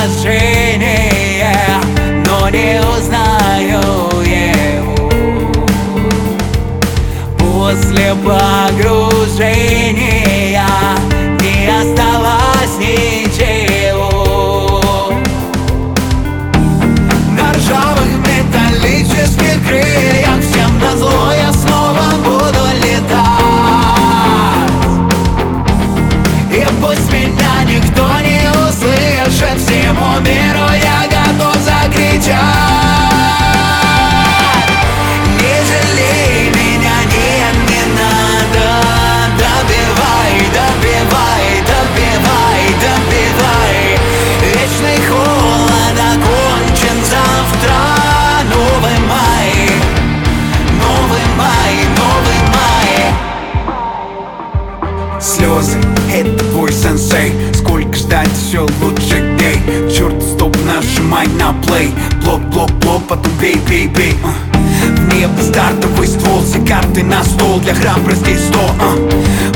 отражение, но не узнаю его. После погружения не осталось ничего. На ржавых металлических крыльях всем назло я снова буду летать. И пусть меня никто не услышит, всему миру я готов закричать: не жалей меня, нет, не надо. Добивай, добивай, добивай, добивай. Вечный холод окончен завтра. Новый май, новый май, новый май. Слезы — это твой сенсей. Сколько ждать все лучших дней. Черт, стоп, нажимай на плей. Блок, блок, блок, потом бей, бей, бей. В небо стартовый ствол, все карты на стол. Для храбрости 100.